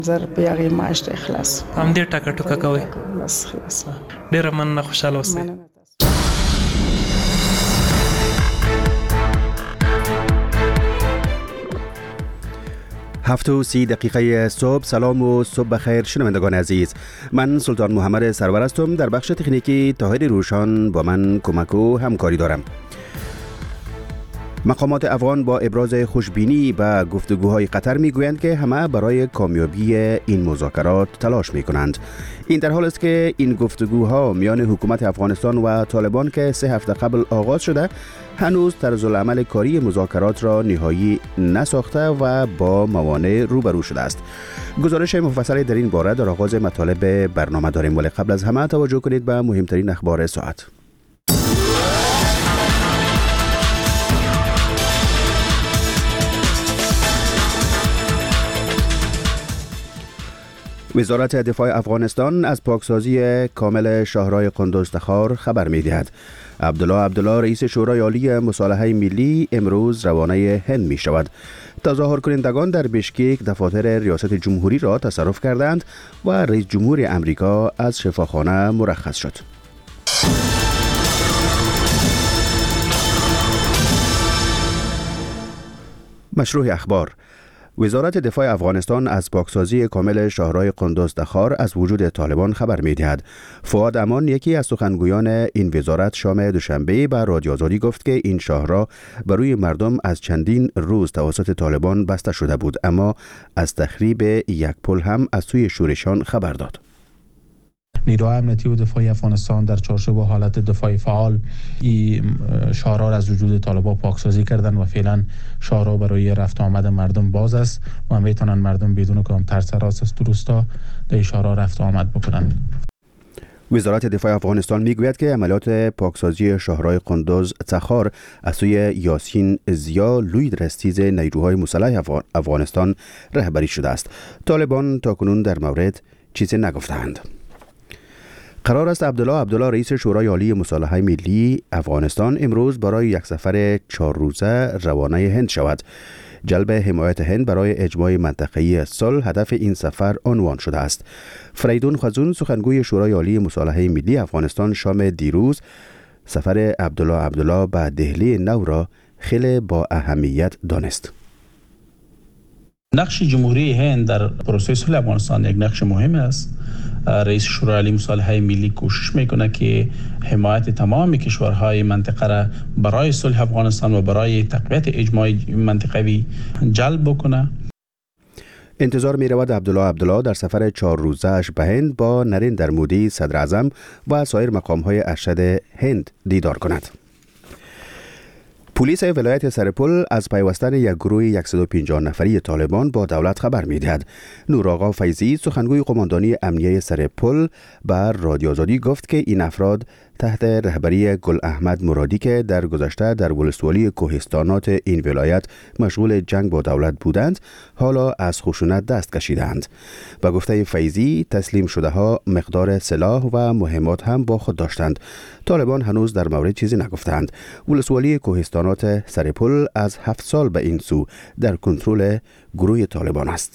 زر بیاغی معاش اخلاص هم دې ټکا ټوکا کوي بس خلاص ډیر مننه خوشاله اوسئ. هفت و 30 دقیقه صبح. سلام و صبح بخیر شنوندگان عزیز، من سلطان محمد سرور هستم. در بخش تکنیکی طاهر روشان با من کمک و همکاری دارم. مقامات افغان با ابراز خوشبینی به گفتگوهای قطر میگویند که همه برای کامیابی این مذاکرات تلاش میکنند. این در حال است که این گفتگوها میان حکومت افغانستان و طالبان که 3 هفته قبل آغاز شده هنوز طرز العمل کاری مذاکرات را نهایی نساخته و با موانع روبرو شده است. گزارش مفصلی در این باره در آغاز مطالب برنامه داریم، ولی قبل از همه توجه کنید به مهمترین اخبار ساعت. وزارت دفاع افغانستان از پاکسازی کامل شاهراه قندوز تخار خبر می‌دهد. عبدالله رئیس شورای عالی مصالحه ملی امروز روانه هند می شود. تظاهر کنندگان در بشکیک دفاتر ریاست جمهوری را تصرف کردند و رئیس جمهور امریکا از شفاخانه مرخص شد. مشروع اخبار. وزارت دفاع افغانستان از پاکسازی کامل شاهراه قندوز تخار از وجود طالبان خبر می‌دهد. فؤاد امان، یکی از سخنگویان این وزارت، شام دوشنبه به رادیو آزادی گفت که این شاهراه بر روی مردم از چندین روز توسط طالبان بسته شده بود، اما از تخریب یک پل هم از سوی شورشیان خبر داد. نیروهای امنیتی و دفاعی افغانستان در چارچوب حالت دفاعی فعال این شاهراه را از وجود طالبان پاکسازی کردند و فعلا شاهراه برای رفت آمد مردم باز است و میتونن مردم بدون کدام ترس راست است درستا در شاهراه رفت آمد بکنند. وزارت دفاع افغانستان میگوید که عملیات پاکسازی شاهراه قندوز تخار از سوی یاسین زیا لوی درستیز نیروهای مسلح افغانستان رهبری شده است. طالبان تاکنون در مورد چیزی نگفتند. قرار است عبدالله رئیس شورای عالی مصالحه ملی افغانستان امروز برای یک سفر 4 روزه روانه هند شود. جلب حمایت هند برای اجماع منطقه‌ای صلح هدف این سفر عنوان شده است. فریدون خزون، سخنگوی شورای عالی مصالحه ملی افغانستان، شام دیروز سفر عبدالله به دهلی نو را خیلی با اهمیت دانست. نقش جمهوری هند در پروسه صلح افغانستان یک نقش مهم است. رئیس شورای عالی مصالحه ملی کوشش میکنه که حمایت تمام کشورهای منطقه را برای صلح افغانستان و برای تقویت اجماع منطقوی جلب بکنه. انتظار می رود عبدالله در سفر 4 روزه‌اش به هند با نریندر مودی صدر اعظم و سایر مقام‌های ارشد هند دیدار کند. پلیس ولایت سرپل از پیوستن یک گروه 150 نفری طالبان با دولت خبر می‌دهد. نورآقا فیضی، سخنگوی قماندانی امنیه سرپل، بر رادیو آزادی گفت که این افراد تحت رهبری گل احمد مرادی که در گذشته در ولسوالی کوهستانات این ولایت مشغول جنگ با دولت بودند، حالا از خشونت دست کشیدند. با گفته فیضی، تسلیم شده ها مقدار سلاح و مهمات هم با خود داشتند. طالبان هنوز در مورد چیزی نگفتند. ولسوالی کوهستانات سرپل از 7 سال به این سو در کنترل گروه طالبان است.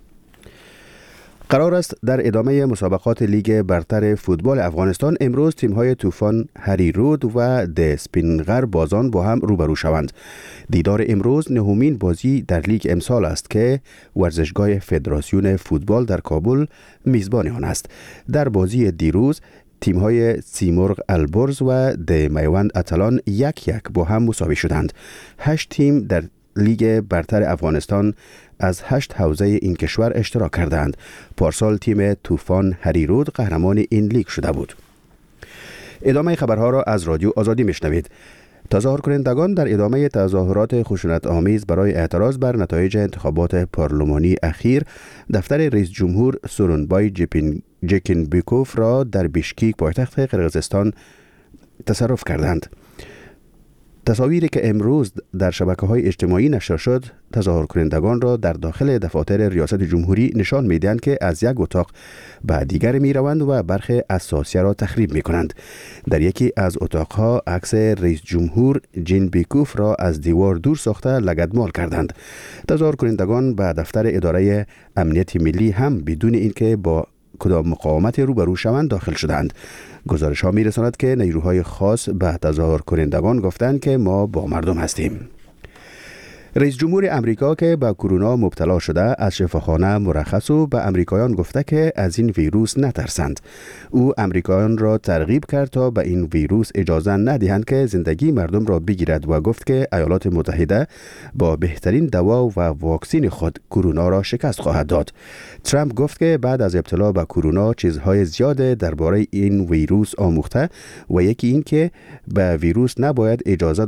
قرار است در ادامه مسابقات لیگ برتر فوتبال افغانستان امروز تیم‌های طوفان هریرود و دسپینغر بازان با هم روبرو شوند. دیدار امروز نهمین بازی در لیگ امسال است که ورزشگاه فدراسیون فوتبال در کابل میزبان آن است. در بازی دیروز تیم‌های سیمرغ البرز و د میوند اتلان 1-1 با هم مساوی شدند. 8 تیم در لیگ برتر افغانستان از 8 حوزه این کشور اشتراک کردند. پارسال تیم طوفان هریرود قهرمان این لیگ شده بود. ادامه خبرها را از رادیو آزادی میشنوید. تظاهر کنندگان در ادامه تظاهرات خشونت آمیز برای اعتراض بر نتایج انتخابات پارلمانی اخیر دفتر رئیس جمهور سورونبای جکینبکوف را در بیشکیک پایتخت قرقیزستان تصرف کردند. تصاویری که امروز در شبکه‌های اجتماعی نشر شد تظاهر کنندگان را در داخل دفاتر ریاست جمهوری نشان می‌دهند که از یک اتاق به دیگر می‌روند و برخی اساسیه را تخریب می‌کنند. در یکی از اتاق‌ها عکس رئیس جمهور جین بیکوف را از دیوار دور ساخته لگدمال کردند. تظاهر کنندگان به دفتر اداره امنیت ملی هم بدون اینکه با کدام مقاومت روبرو شوند داخل شدند. گزارش ها می رساند که نیروهای خاص به تظاهر کنندگان گفتند که ما با مردم هستیم. رئیس جمهور امریکا که به کرونا مبتلا شده از شفاخانه مرخص و به امریکایان گفته که از این ویروس نترسند. او امریکایان را ترغیب کرد تا به این ویروس اجازه ندهند که زندگی مردم را بگیرد و گفت که ایالات متحده با بهترین دوا و واکسین خود کرونا را شکست خواهد داد. ترامپ گفت که بعد از ابتلا به کرونا چیزهای زیاد درباره این ویروس آموخته و یکی این که به ویروس نباید اجازه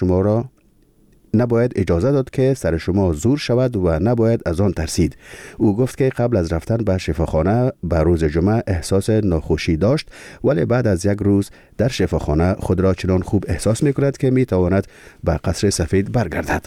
داد که سر شما زور شود و نباید از آن ترسید. او گفت که قبل از رفتن به شفاخانه به روز جمعه احساس ناخوشی داشت، ولی بعد از یک روز در شفاخانه خود را چنان خوب احساس می کند که می تواند به قصر سفید برگردد.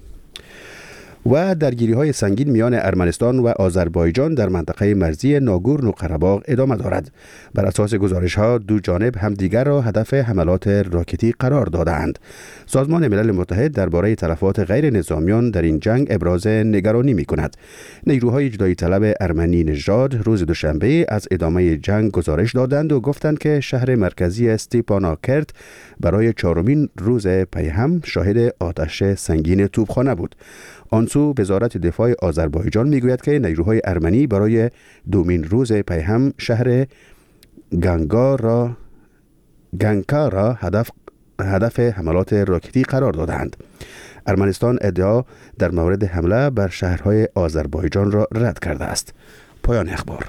و درگیری های سنگین میان ارمنستان و آذربایجان در منطقه مرزی ناگورنو قره‌باغ ادامه دارد. بر اساس گزارش ها دو جانب همدیگر را هدف حملات راکتی قرار داده‌اند. سازمان ملل متحد درباره تلفات غیر نظامیان در این جنگ ابراز نگرانی می کند. نیروهای جدایی طلب ارمنی نژاد روز دوشنبه از ادامه جنگ گزارش دادند و گفتند که شهر مرکزی استیپاناکرت برای چهارمین روز پی هم شاهد آتش سنگین توپخانه بود. آنسو وزارت دفاع آذربایجان میگوید که نیروهای ارمنی برای دومین روز پی هم شهر گنکا را هدف حملات راکتی قرار دادند. ارمنستان ادعا در مورد حمله بر شهرهای آذربایجان را رد کرده است. پایان اخبار.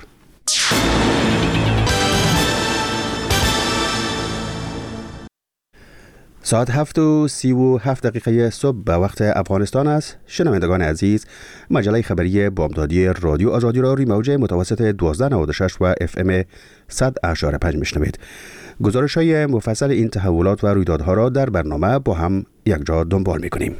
ساعت 7:37 صبح به وقت افغانستان است. شنوندگان عزیز، مجله خبری بامدادی رادیو آزادی را روی موج متوسط 1296 و FM 100.5 میشنوید. گزارش های مفصل این تحولات و رویدادها را در برنامه با هم یک جا دنبال میکنیم.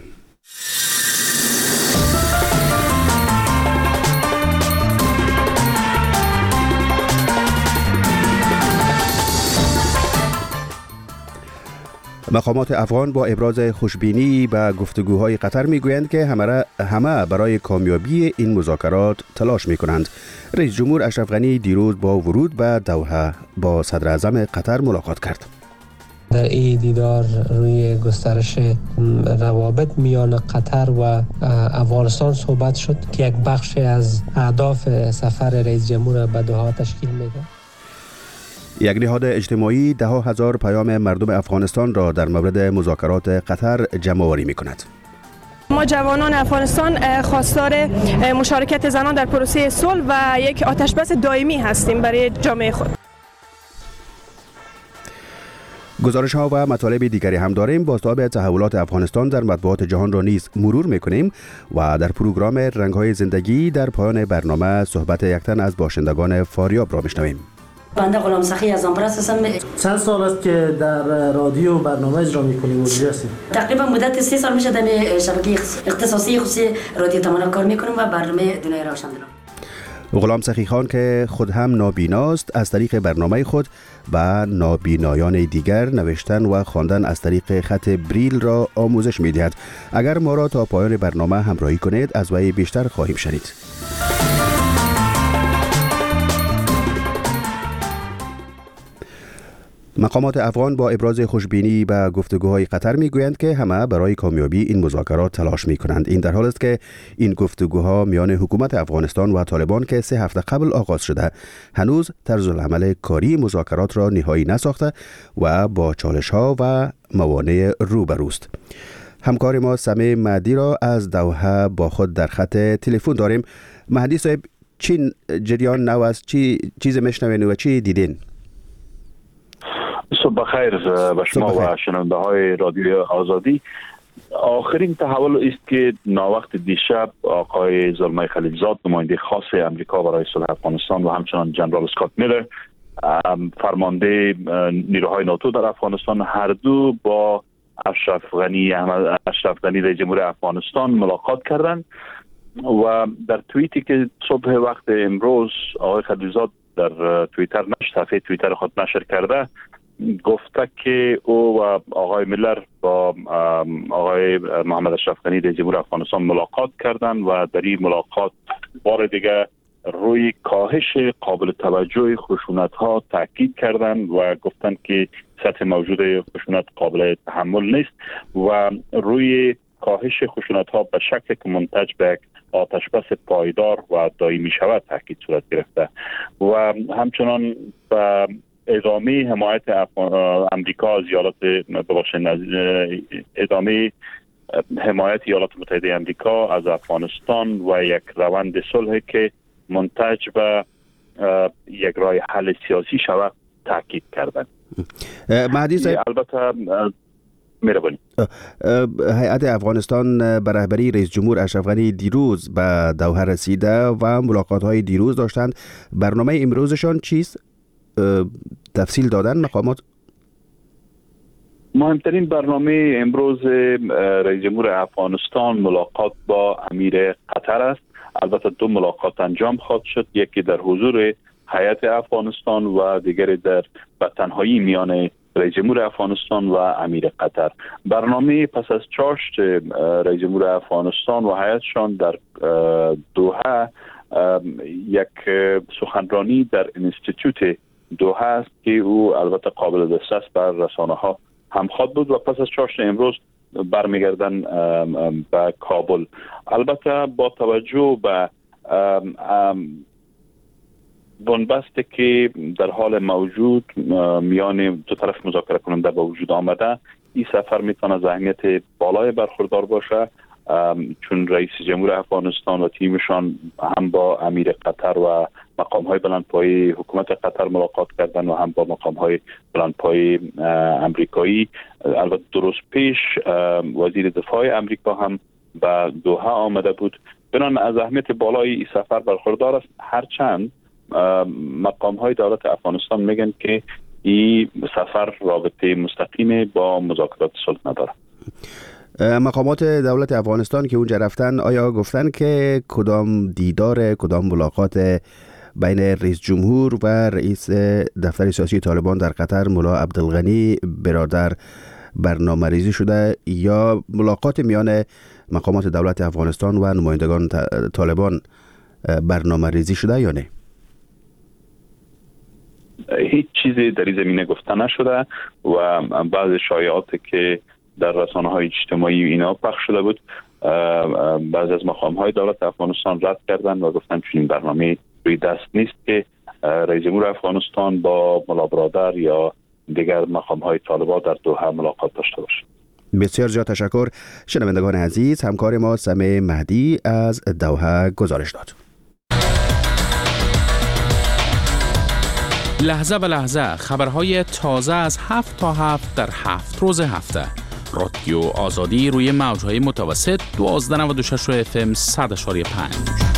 مقامات افغان با ابراز خوشبینی به گفتگوهای قطر میگویند که همه برای کامیابی این مذاکرات تلاش میکنند. رئیس جمهور اشرف غنی دیروز با ورود به دوحه با صدر اعظم قطر ملاقات کرد. در این دیدار روی گسترش روابط میان قطر و افغانستان صحبت شد که یک بخش از اهداف سفر رئیس جمهور به دوحه تشکیل میده. یک نهاد اجتماعی 10,000 پیام مردم افغانستان را در مورد مذاکرات قطر جمع‌آوری می‌کند. ما جوانان افغانستان خواستار مشارکت زنان در پروسه صلح و یک آتشبس دائمی هستیم برای جامعه خود. گزارش ها و مطالب دیگری هم داریم. بازتاب تحولات افغانستان در مطبوعات جهان را نیز مرور میکنیم و در پروگرام رنگ های زندگی در پایان برنامه صحبت یک تن از باشندگان فاریاب را میشنویم. بنده غلام سخی از آمپرس هستم. چند سال است که در رادیو برنامه اجرا میکنیم و هستیم؟ تقریبا مدت 3 سال میشه در شبکه اختصاصی خصوصی رادیو تمنا کار میکنیم و برنامه دنیای روشن رو. غلام سخی خان که خود هم نابیناست از طریق برنامه خود به نابینایان دیگر نوشتن و خواندن از طریق خط بریل را آموزش میدهد. اگر ما را تا پایان برنامه همراهی کنید از وی بیشتر خواهیم شنید. مقامات افغان با ابراز خوشبینی به گفتگوهای قطر میگویند که همه برای کامیابی این مذاکرات تلاش میکنند. این در حال است که این گفتگوها میان حکومت افغانستان و طالبان که 3 هفته قبل آغاز شده هنوز طرز العمل کاری مذاکرات را نهایی نساخته و با چالش‌ها و موانع روبروست. همکار ما سمی مهدی را از دوحه با خود در خط تلفن داریم. مهدی صاحب، چین جریان نو است؟ چی چیز میشنوین و چی دیدین؟ صبح بخیر به شما و شنونده های رادیو آزادی. آخرین تحول است که ناوقت دیشب آقای زلمه خلیلزاد نماینده خاص امریکا برای صلح افغانستان و همچنان جنرال اسکات میلر فرمانده نیروهای ناتو در افغانستان هر دو با اشرف غنی رئیس جمهور افغانستان ملاقات کردند و در توییتی که صبح وقت امروز آقای خلیلزاد در توییتر صفحه توییتر خود نشر کرده، گفته که او و آقای میلر با آقای محمد اشرف غنی رئیس جمهور افغانستان ملاقات کردند و در این ملاقات بار دیگه روی کاهش قابل توجه خشونت‌ها تاکید کردند و گفتند که سطح موجود خشونت قابل تحمل نیست و روی کاهش خشونت‌ها به شکل که منتج به آتشبس پایدار و دائمی شود تاکید صورت گرفته و همچنان به ادامه حمایت امریکا از ادامه حمایت ایالات متحده امریکا از افغانستان و یک روند صلح که منتج به یک راه حل سیاسی شود تاکید کردند. مهدی صاحب، البته مهربانی، هیئت افغانستان به رهبری رئیس جمهور اشرف غنی دیروز به دوحه رسیده و ملاقات‌های دیروز داشتند. برنامه امروزشان چیست؟ تفصیل دادن مقامات؟ مهمترین برنامه امروز رئیس جمهور افغانستان ملاقات با امیر قطر است. البته 2 ملاقات انجام خواهد شد، یکی در حضور هیئت افغانستان و دیگری در به تنهایی میان رئیس جمهور افغانستان و امیر قطر. برنامه پس از چاشت رئیس جمهور افغانستان و هیئتشان در دوحه یک سخنرانی در انستیتوت دوحه است که او البته قابل دسترس بر رسانه ها هم خواهد بود و پس از چاشت امروز برمیگردن به کابل. البته با توجه به بنبستی که در حال موجود میان دو طرف مذاکره کننده به وجود آمده، این سفر میتونه از اهمیت بالای برخوردار باشه، چون رئیس جمهور افغانستان و تیمشان هم با امیر قطر و مقام‌های بلندپایه حکومت قطر ملاقات کردن و هم با مقام‌های بلندپایه امریکایی. البته درست پیش وزیر دفاع امریکا هم به دوحه آمده بود. بنابراین از اهمیت بالای این سفر برخوردار است، هرچند مقام‌های دولت افغانستان میگن که این سفر رابطه مستقیم با مذاکرات صلح نداره. مقامات دولت افغانستان که اونجا رفتن آیا گفتن که کدام ملاقات بین رئیس جمهور و رئیس دفتر سیاسی طالبان در قطر ملا عبدالغنی برادر برنامه ریزی شده یا ملاقات میان مقامات دولت افغانستان و نمایندگان طالبان برنامه ریزی شده یا نه؟ هیچ چیزی در این زمینه گفته نشده و بعض شایعاتی که در رسانه‌های اجتماعی اینا پخش شده بود، بعضی از مقام‌های دولت افغانستان رد کردن و گفتن چنین برنامه روی دست نیست که رئیس جمهور افغانستان با ملا برادر یا دیگر مقام‌های طالبان در دوحه ملاقات داشته باشه. بسیار زیاد تشکر. شنوندگان عزیز، همکار ما سمیع مهدی از دوحه گزارش داد. لحظه به لحظه خبرهای تازه از 7 تا 7 در 7 روز هفته. رادیو آزادی روی موجهای متوسط 1296 FM 100.5.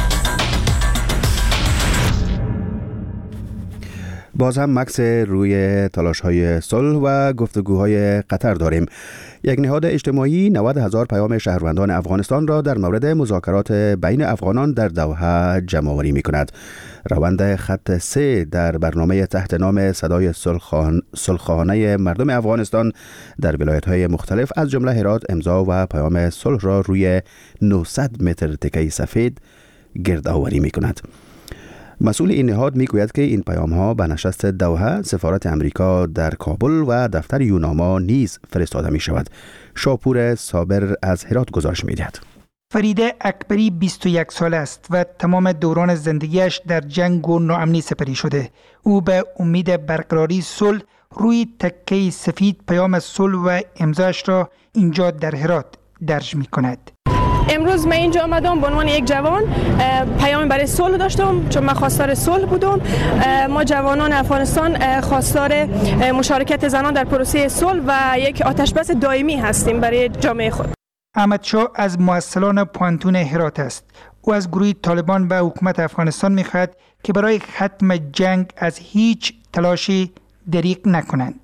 باز هم مکس روی تلاش‌های صلح و گفتگوهای قطر داریم. یک نهاد اجتماعی 90,000 پیام شهروندان افغانستان را در مورد مذاکرات بین افغانان در دوحه جمع‌آوری می‌کند. روند خط 3 در برنامه تحت نام صدای صلح‌خواهانه مردم افغانستان در ولایت‌های مختلف از جمله هرات امضا و پیام صلح را روی 900 متر تکه سفید گردآوری می‌کند. مسئول این نهاد میگوید که این پیام‌ها به نشست دوحه، سفارت امریکا در کابل و دفتر یوناما نیز فرستاده می شود. شاپور صابر از هرات گزارش می‌دهد. فریده اکبری 21 ساله است و تمام دوران زندگیش در جنگ و ناامنی سپری شده. او به امید برقراری صلح روی تکه سفید پیام صلح و امضاش را اینجا در هرات درج می‌کند. امروز من اینجا آمدم به عنوان یک جوان، پیام برای صلح داشتم چون من خواستار صلح بودم. ما جوانان افغانستان خواستار مشارکت زنان در پروسه صلح و یک آتشبس دائمی هستیم برای جامعه خود. احمد شاه از مؤسسان پوانتون هرات است. او از گروه طالبان و حکومت افغانستان می‌خواهد که برای ختم جنگ از هیچ تلاشی دریغ نکنند.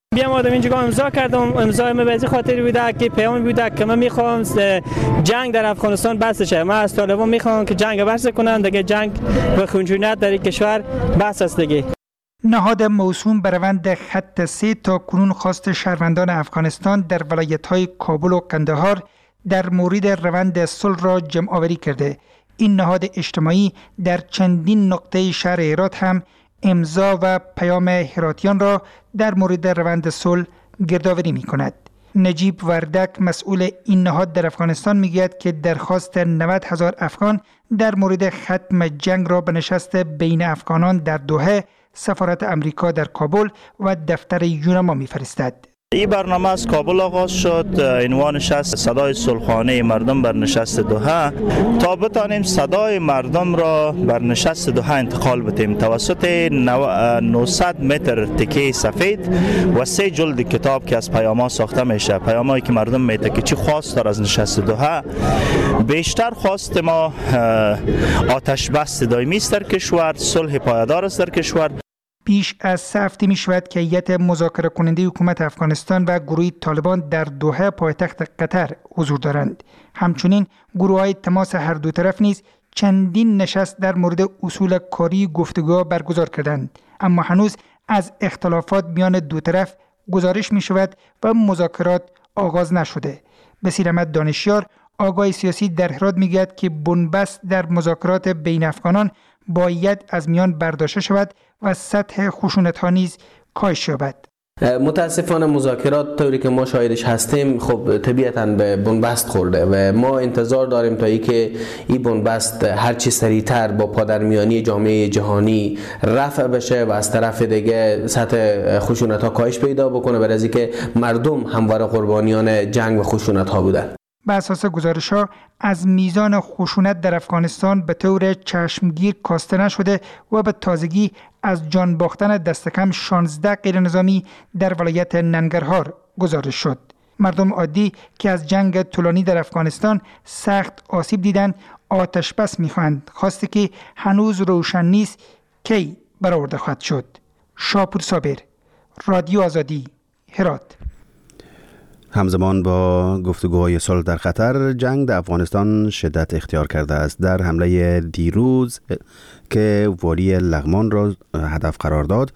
بیام آدم اینجا امضا کردم. امضای من به این خاطر بوده که پیام بوده که من میخوام جنگ در افغانستان بس شه. من از طالبان میخوام که جنگ بس کنن دیگه، جنگ و خونجویت در این کشور بس است دیگه. نهاد موسوم به روند خط 3 تا کنون خواست شهروندان افغانستان در ولایت‌های کابل و قندهار در مورد روند صلح را جمع آوری کرده. این نهاد اجتماعی در چندین نقطه شهر هرات هم امضا و پیام هراتیان را در مورد روند صلح گردآوری می‌کند. نجیب وردک مسئول این نهاد در افغانستان میگوید که درخواست 90,000 افغان در مورد ختم جنگ را به نشست بین افغانان در دوحه، سفارت امریکا در کابل و دفتر یونما می‌فرستد. این برنامه از کابل آغاز شد، عنوانش است صدای صلحانه مردم بر نشست دوحه، تا بتانیم صدای مردم را بر نشست دوحه انتقال بدیم توسط 900 متر تکه سفید و 3 جلد کتاب که از پیام‌ها ساخته میشه. پیامایی که مردم میگه که چی خواست دار از نشست دوحه. بیشتر خواست ما آتش بس دائمی است در کشور، صلح پایدار است در کشور. بیش از 3 هفته می شود که هیئت مذاکره کننده حکومت افغانستان و گروه طالبان در دوحه پایتخت قطر حضور دارند. همچنین گروه‌های تماس هر دو طرف نیز چندین نشست در مورد اصول کاری گفتگو برگزار کردند، اما هنوز از اختلافات میان دو طرف گزارش می شود و مذاکرات آغاز نشده. بصیر احمد دانشیار، آگاه سیاسی در هرات میگوید که بنبست در مذاکرات بین افغانان باید از میان برداشته شود و سطح خشونت‌ها نیز کاهش یابد. متاسفانه مذاکرات طوری که ما شاهدش هستیم خب طبیعتاً به بنبست خورده و ما انتظار داریم تا اینکه این بنبست هر چی سریعتر با پادرمیانی جامعه جهانی رفع بشه و از طرف دیگه سطح خشونت‌ها کاهش پیدا بکنه، برای اینکه مردم همواره قربانیان جنگ و خشونت‌ها بودن. به اساس گزارش‌ها از میزان خشونت در افغانستان به طور چشمگیر کاسته نشده و به تازگی از جان باختن دست کم 16 غیرنظامی در ولایت ننگرهار گزارش شد. مردم عادی که از جنگ طولانی در افغانستان سخت آسیب دیدند آتش بس می‌خواهند، خواسته که هنوز روشن نیست کی برآورده خواهد شد. شاپور صابر، رادیو آزادی، هرات. همزمان با گفتگوهای صلح در قطر، جنگ در افغانستان شدت اختیار کرده است. در حمله دیروز که والی لغمان را هدف قرار داد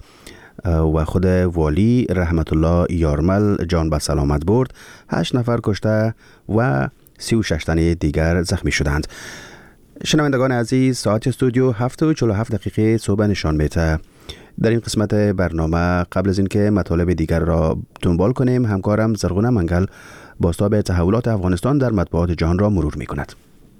و خود والی رحمت الله یارمل جان به سلامت برد، 8 نفر کشته و 36 تن دیگر زخمی شدند. شنوندگان عزیز، ساعت استودیو 7:47 صبح نشان میده. در این قسمت برنامه قبل از اینکه مطالب دیگر را دنبال کنیم، همکارم زرغونه منگل بازتاب تحولات افغانستان در مطبوعات جهان را مرور می کند.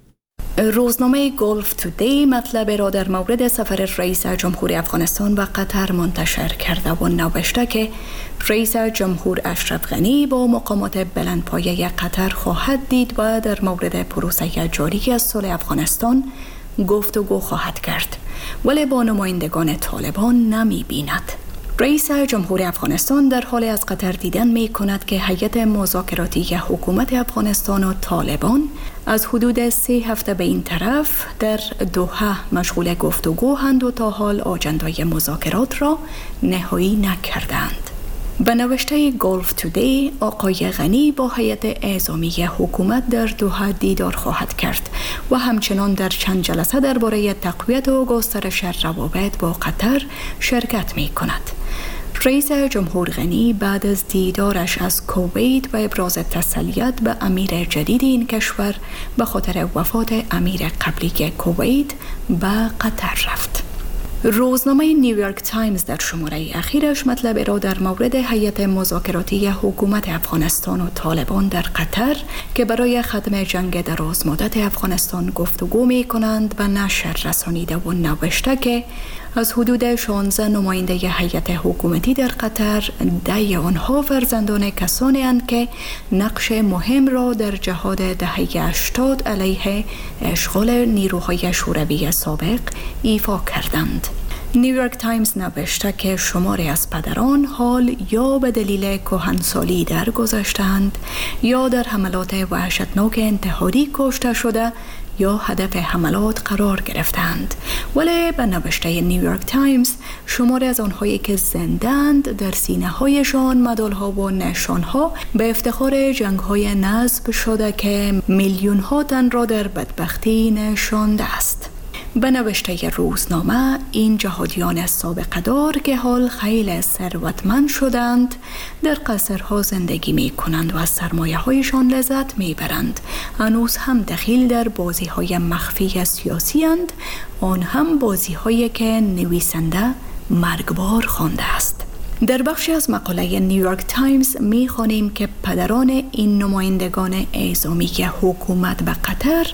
روزنامه گلف تودی مطلب را در مورد سفر رئیس جمهور افغانستان و قطر منتشر کرده و نوشته که رئیس جمهور اشرف غنی با مقامات بلندپایه قطر خواهد دید و در مورد پروسه جاری از صلح افغانستان گفتگو خواهد کرد، ولی با نمایندگان طالبان نمی بیند. رئیس جمهور افغانستان در حال از قطر دیدن می کند که هیئت مذاکراتی حکومت افغانستان و طالبان از حدود 3 هفته به این طرف در دوحه مشغول گفتگوند و تا حال آجندای مذاکرات را نهایی نکردند. به نوشته گلف تودی، آقای غنی با هیئت اعزامی حکومت در دوحه دیدار خواهد کرد و همچنان در چند جلسه درباره تقویت و گسترش روابط با قطر شرکت می کند. رئیس جمهور غنی بعد از دیدارش از کویت و ابراز تسلیت به امیر جدید این کشور به خاطر وفات امیر قبلی کویت به قطر رفت. روزنامه نیویورک تایمز در شماره اخیرش مطلب را در مورد هیئت مذاکراتی حکومت افغانستان و طالبان در قطر که برای ختم جنگ دراز مدت افغانستان گفتگو می کنند و نشر رسانیده و نوشته که از حدود 16 نماینده هیئت حکومتی در قطر 10 آنها فرزندان کسانی اند که نقش مهم را در جهاد دهه 80 علیه اشغال نیروهای شوروی سابق ایفا کردند. نیویورک تایمز نوشته که شماری از پدران حال یا به دلیل کهنسالی درگذشتند یا در حملات وحشتناک انتحاری کشته شده یا هدف حملات قرار گرفتند. ولی به نوشته نیویورک تایمز شماری از آنهایی که زندند در سینه هایشان مدالها و نشانها به افتخار جنگ های نصب شده که میلیون ها تن را در بدبختی نشانده است. به نوشته روزنامه این جهادیان سابقه دار که حال خیلی ثروتمند شدند در قصرها زندگی می کنند و از سرمایه هایشان لذت می برند. هنوز هم دخیل در بازی های مخفی سیاسی اند، آن هم بازی هایی که نویسنده مرگبار خوانده است. در بخشی از مقاله نیویورک تایمز می خوانیم که پدران این نمایندگان اعزامی حکومت به قطر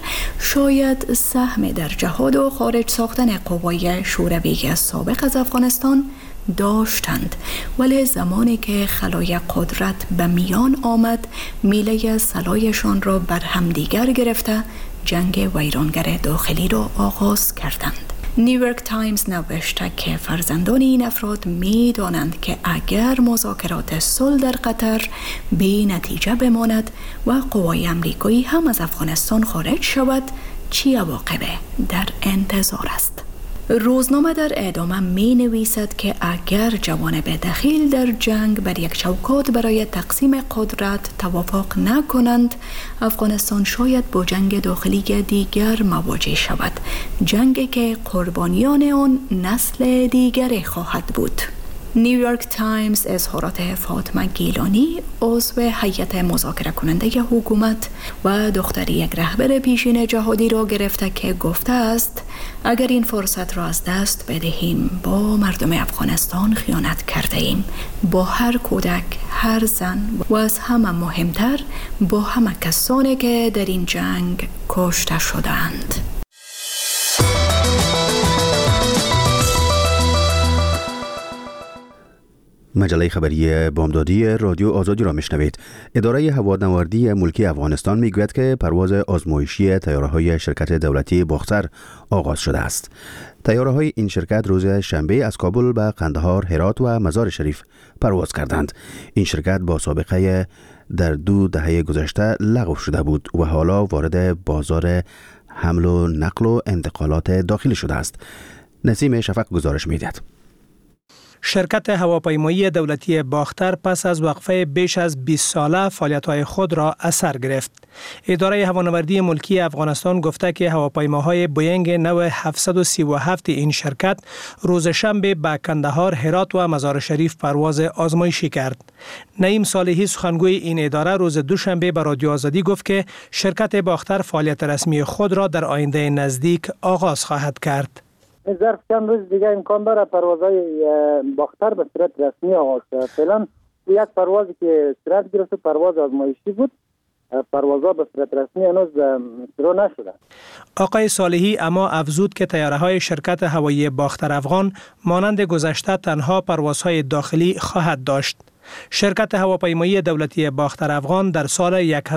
شاید سهم در جهاد و خارج ساختن قوای شوروی سابق از افغانستان داشتند، ولی زمانی که خلای قدرت به میان آمد میله سلایشان را بر همدیگر گرفته جنگ ویرانگر داخلی را آغاز کردند. نیویورک تایمز نوشته که فرزندان این افراد می دانند که اگر مذاکرات صلح در قطر بی نتیجه بماند و قوای امریکایی هم از افغانستان خارج شود، چی عواقب در انتظار است. روزنامه در ادامه می نویسد که اگر جوانب دخیل در جنگ بر یک چوکات برای تقسیم قدرت توافق نکنند، افغانستان باید با جنگ داخلی دیگر مواجه شود، جنگی که قربانیان آن نسل دیگری خواهد بود. نیویورک تایمز اظهارات فاطمه گیلانی عضو هیئت مذاکره کننده حکومت و دختر یک رهبر پیشین جهادی را گرفته که گفته است اگر این فرصت را از دست بدهیم با مردم افغانستان خیانت کرده ایم، با هر کودک، هر زن و از همه مهمتر با همه کسانی که در این جنگ کشته شدند. مجله خبری بامدادی رادیو آزادی را میشنوید. اداره هوانوردی ملکی افغانستان میگوید که پرواز آزمایشی طیاره‌های شرکت دولتی باختر آغاز شده است. طیاره‌های این شرکت روز شنبه از کابل به قندهار، هرات و مزار شریف پرواز کردند. این شرکت با سابقه در 2 دهه گذشته لغو شده بود و حالا وارد بازار حمل و نقل و انتقالات داخلی شده است. نسیم شفق گزارش می‌دهد. شرکت هواپیمایی دولتی باختر پس از وقفه بیش از 20 ساله فعالیت‌های خود را از سر گرفت. اداره هوانوردی ملکی افغانستان گفته که هواپیماهای بوینگ نو 737 این شرکت روز شنبه به کندهار، هرات و مزار شریف پرواز آزمایشی کرد. نعیم صالحی سخنگوی این اداره روز دوشنبه به رادیو آزادی گفت که شرکت باختر فعالیت رسمی خود را در آینده نزدیک آغاز خواهد کرد. ظرف چند روز دیگه امکان داره پروازهای باختر به صورت رسمی آغاز شود. فعلا یک پروازی که صورت گرفت پرواز آزمایشی بود، پروازها به صورت رسمی هنوز شروع نشده. آقای صالحی اما افزود که طیاره‌های شرکت هوایی باختر افغان مانند گذشته تنها پروازهای داخلی خواهد داشت. شرکت هواپیمایی دولتی باختر افغان در سال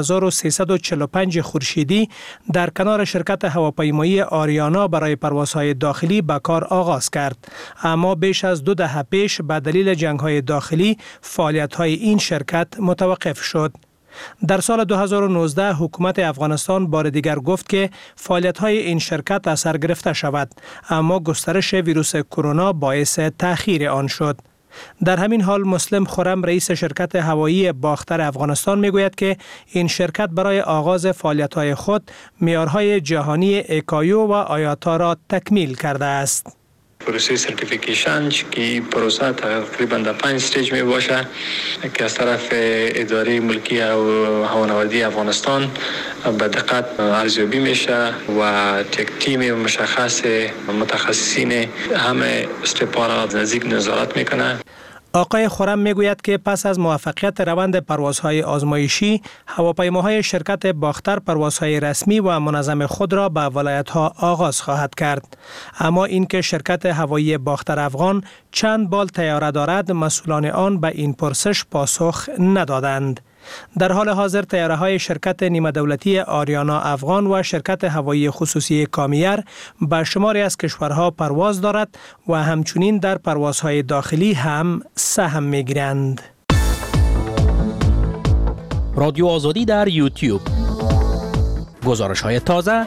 1345 خورشیدی در کنار شرکت هواپیمایی آریانا برای پروازهای داخلی به کار آغاز کرد، اما بیش از 2 دهه پیش به دلیل جنگ‌های داخلی فعالیت‌های این شرکت متوقف شد. در سال 2019 حکومت افغانستان بار دیگر گفت که فعالیت‌های این شرکت از سر گرفته شود، اما گسترش ویروس کرونا باعث تأخیر آن شد. در همین حال مسلم خرم رئیس شرکت هوایی باختر افغانستان میگوید که این شرکت برای آغاز فعالیت‌های خود معیارهای جهانی ایکایو و آیاتا را تکمیل کرده است. پروسه سرتیفیکیشن که پروسه تقریبا در 5 استیج می باشه که از طرف اداره ملکی هوانوردی افغانستان به دقت ارزیابی میشه و یک تیم مشخص متخصصین همه استپا را نزدیک نظارت میکنه. آقای خرم میگوید که پس از موفقیت روند پروازهای آزمایشی، هواپیماهای شرکت باختر پروازهای رسمی و منظم خود را به ولایت‌ها آغاز خواهد کرد. اما اینکه شرکت هوایی باختر افغان چند بال طیاره دارد، مسئولان آن به این پرسش پاسخ ندادند. در حال حاضر طیاره‌های شرکت نیمه دولتی آریانا افغان و شرکت هوایی خصوصی کامیر به شماری از کشورها پرواز دارد و همچنین در پروازهای داخلی هم سهم می‌گیرند. رادیو آزادی در یوتیوب. گزارش‌های تازه،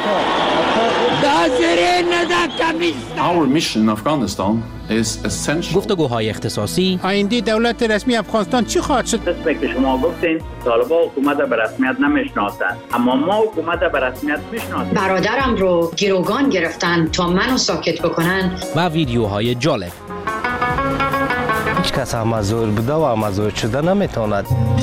گفتگوهای اختصاصی، آینده دولت رسمی افغانستان چی خواهد شد؟ قسمی که شما گفتین طالبان حکومت به رسمیت نمیشناسند، اما ما حکومت به رسمیت میشناسیم. برادرم رو گروگان گرفتن تا منو ساکت بکنن و ویدیوهای جالب. هیچ کس مزور بوده و مزور شده نمیتواند.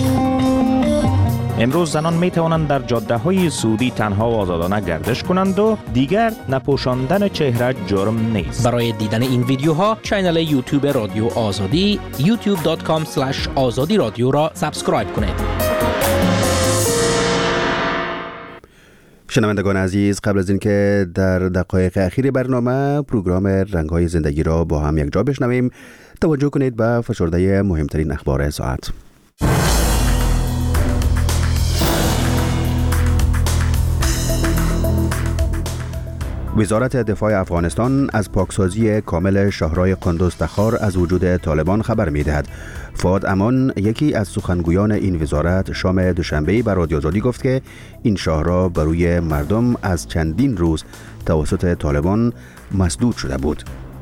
امروز زنان می توانند در جاده های سعودی تنها و آزادانه گردش کنند و دیگر نپوشاندن چهره جرم نیست. برای دیدن این ویدیوها کانال یوتیوب رادیو آزادی youtube.com/azadi رادیو را سابسکرایب کنید. شنوندگان عزیز، قبل از اینکه در دقایق اخیر برنامه پروگرام رنگ‌های زندگی را با هم یک جا بشنویم، توجه کنید به فشرده مهمترین اخبار ساعت. وزارت دفاع افغانستان از پاکسازی کامل شهرهای قندوز تخار از وجود طالبان خبر می‌دهد. فؤاد امان، یکی از سخنگویان این وزارت، شام دوشنبه به رادیو آزادی گفت که این شهرها بر روی مردم از چندین روز توسط طالبان مسدود شده بود.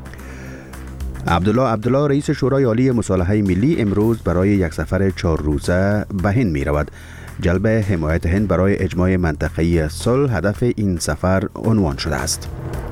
عبدالله رئیس شورای عالی مصالحه ملی امروز برای یک سفر 4 روزه به هند می‌رود. جلب حمایت هند برای اجماع منطقه‌ای صلح هدف این سفر عنوان شده است.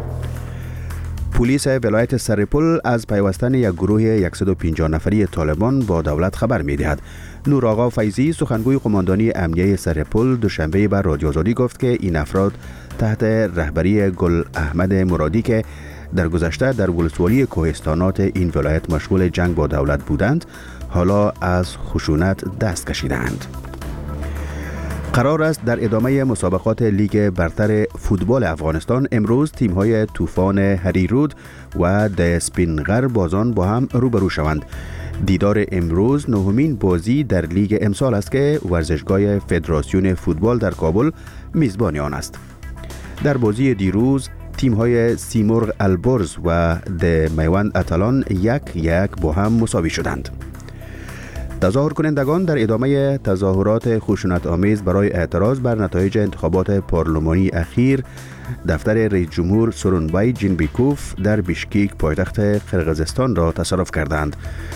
پلیس ولایت سرپل از پیوستن یک گروه 150 نفری طالبان با دولت خبر می‌دهد. نور آقا فیضی، سخنگوی قماندانی امنیه سرپل، دوشنبه بر رادیو آزادی گفت که این افراد تحت رهبری گل احمد مرادی که در گذشته در ولسوالی کوهستانات این ولایت مشغول جنگ با دولت بودند، حالا از خشونت دست کشیدند. قرار است در ادامه مسابقات لیگ برتر فوتبال افغانستان امروز تیم‌های طوفان هریرود و دسپینغر بازان با هم روبرو شوند. دیدار امروز نهمین بازی در لیگ امسال است که ورزشگاه فدراسیون فوتبال در کابل میزبان آن است. در بازی دیروز تیم‌های سیمرغ البرز و د میوند اتلان 1-1 با هم مساوی شدند. تظاهر کنندگان در ادامه تظاهرات خشونت آمیز برای اعتراض بر نتایج انتخابات پارلمانی اخیر دفتر رئیس جمهور سورونبای جینبیکوف در بیشکیک پایتخت قرقیزستان را تصرف کردند.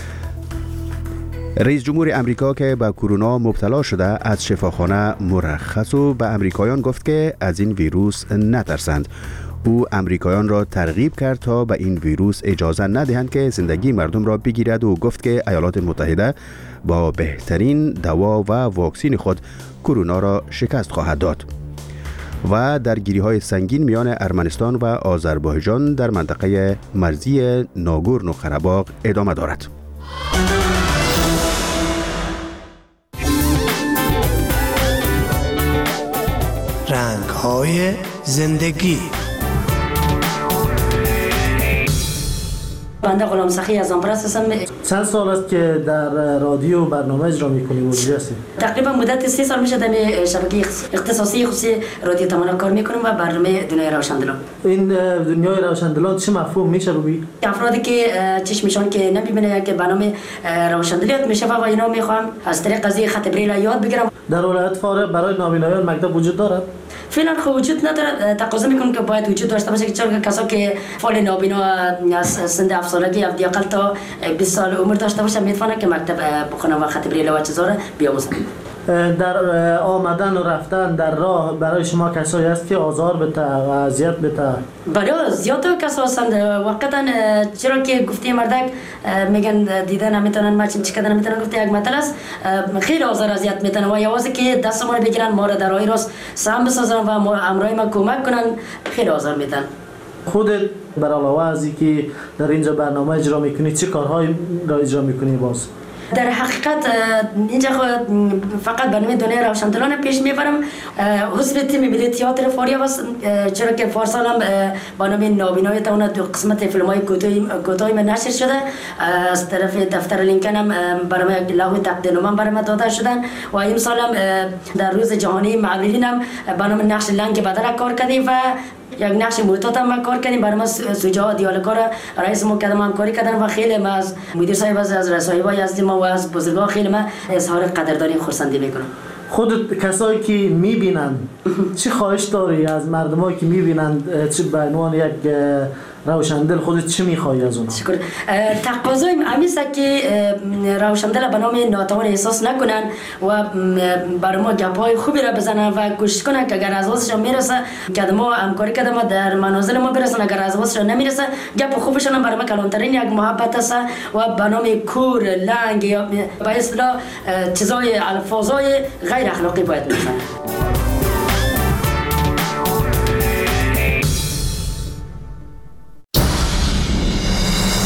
رئیس جمهور امریکا که به کرونا مبتلا شده از شفاخانه مرخص و به امریکایان گفت که از این ویروس نترسند. او امریکایان را ترغیب کرد تا به این ویروس اجازه ندهند که زندگی مردم را بگیرد و گفت که ایالات متحده با بهترین دوا و واکسین خود کرونا را شکست خواهد داد. و درگیری‌های سنگین میان ارمنستان و آذربایجان در منطقه مرزی ناگورنو قره‌باغ ادامه دارد. رنگ‌های زندگی. بنده غلام سخی از آمپرس هستم. چند سال است که در رادیو برنامه اجرا می‌کنی و هستی؟ تقریبا مدت 3 سال میشه در شبکه اختصاصی خصوصی رادیو تمنا کار میکنم و برنامه دنیای روشندلان. این دنیای روشندلان چه مفهوم میشه رو بی؟ افرادی که چشمشان که نمیبینه که برنامه روشندلیات میشه و اینا میخوام از طریق قضیه خط بریل یاد بگیرم. در ولایت فارغ برای نابینایان مکتب وجود دارد؟ فعلا خب وجود نداره. تقاضا میکنم که باید وجود داشته باشه که چون کسا که فعال نابینا از سن 7 سالگی یا حداقل تا 20 سال عمر داشته باشه میتونه که مکتب بخونه و خط بریل و چیزا رو بیاموزه. در آمدن و رفتن در راه برای شما کسایی هست که آزار بده و اذیت بده؟ بله زیاد کسا هستند. واقعا چرا که گفتی مردک میگن دیدن نمیتونن ماچین چیکار نمیتونن. گفتی یک مطلب است خیلی آزار اذیت میتونن و یوازه که دست ما رو بگیرن ما رو در راه راست سم بسازن و امرای ما کمک کنن خیلی آزار میتن. خودت بر علاوه از اینکه در اینجا برنامه اجرا میکنی چه کارهایی را اجرا میکنی باز؟ در حقیقت اینجا فقط برنامه دنیای روشندلان پیش میبرم. حزب تیم ملی تئاتر فاریا است چرا که پارسال هم برنامه نابینای تا 2 قسمت فیلم‌های کوتاهی من نشر شده. از طرف دفتر لینکن هم برنامه لغو تقدیم برنامه داده شدن و این سال هم در روز جهانی معلولین هم برنامه نقش لنگ بدل کار کردیم و یک نقش معتاد هم کار کردیم. برنامه سوجا دیالوگا رئیس مقدم همکاری کردن و خیلی ما از مدیر صاحب از رسانه‌های از ما و از بزرگان خیلی ما اظهار قدردانی خرسندی میکنم. خودت کسایی که میبینند چی خواهش داری از مردمایی که میبینند، چی به عنوان یک روشندل خودت چی میخوایی از اونها؟ شکر. تقاضای همیشه که روشندل به نام ناتوان احساس نکنن و برای ما گپ‌های خوبی را بزنن و کوشش کنن که اگر از واسشون میرسه که ما همکاری کردیم ما در منازل ما برسن، اگر از واسشون نمیرسه گپ خوبشون برای ما کلانترین یک محبت است و به نام کور لنگ یا به اصطلاح چیزای الفاظای غیر اخلاقی باید میشن.